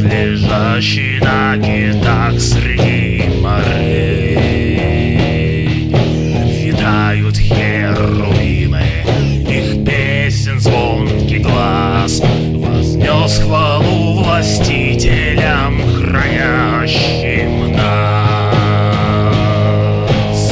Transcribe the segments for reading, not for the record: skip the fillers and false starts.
возлежащий на китах среди морей. Витают херувимы, их песен звонкий глаз вознес хвалу властителям, хранящим нас.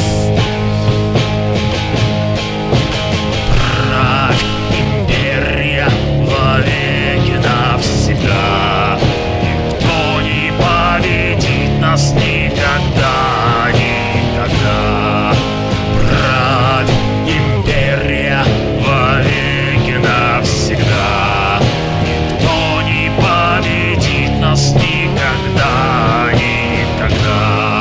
Правь, империя, вовеки навсегда, никто не победит нас никогда, никогда. Правь, империя, вовеки навсегда, никто не победит нас никогда, никогда.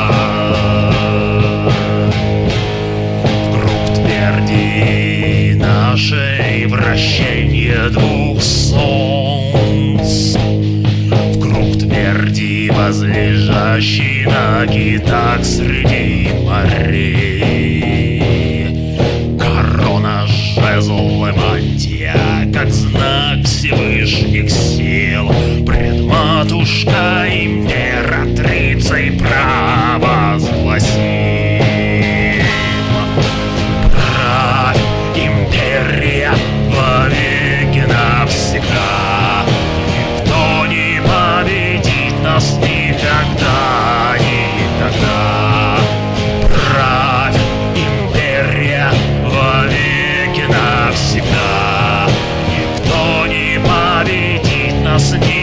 Вкруг тверди нашей вращенье двух солнц, вкруг тверди возлежащий на китах среди морей. Корона, жезл и мантия, как знак всевышних сил, пред матушкой императрицей провозгласим. Правь, империя, вовеки навсегда, никто не победит нас никогда, никогда. Правь, империя, вовеки навсегда, никто не победит нас никогда.